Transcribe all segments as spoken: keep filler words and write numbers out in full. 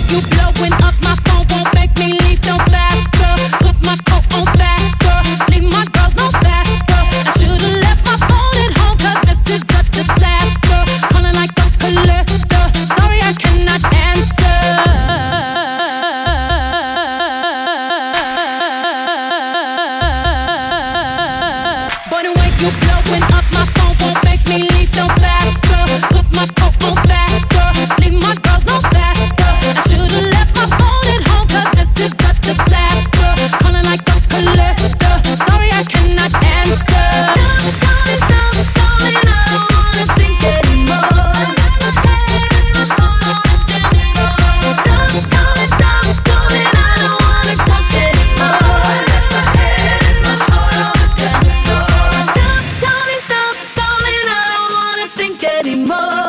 you blowing up my phone won't make me leave no faster. Put my coat on faster, leave my girls no faster. I should've left my phone at home 'cause this is a disaster. Calling like a collector, sorry I cannot answer. Boy, the way you blowing up my phone won't make me leave no faster. Put my coat on faster, leave my girls no faster. I should've left my phone at home 'cause this is a disaster. Calling like a collector, sorry I cannot answer. Stop calling, stop calling, I don't wanna think anymore. Stop calling, stop calling, I don't wanna talk anymore. Stop calling, stop calling, I don't wanna think anymore.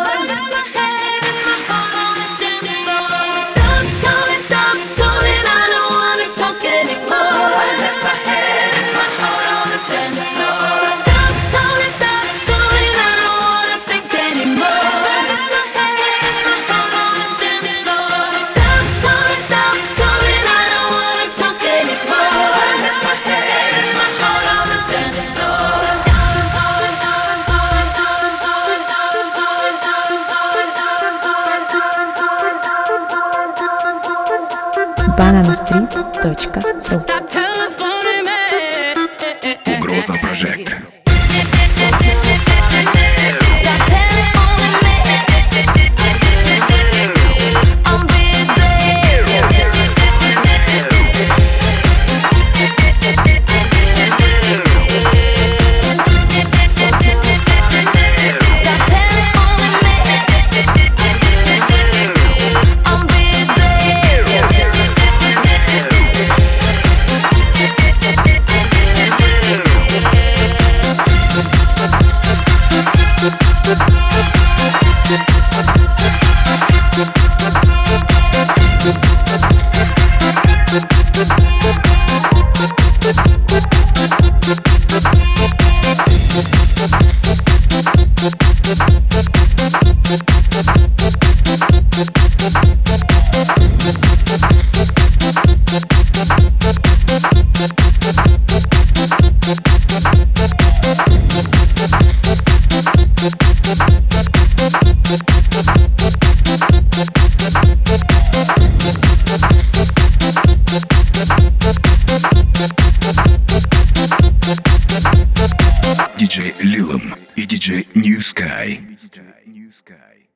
Bananastreet точка ру. Угроза Project. диджей Lilum и диджей New Sky.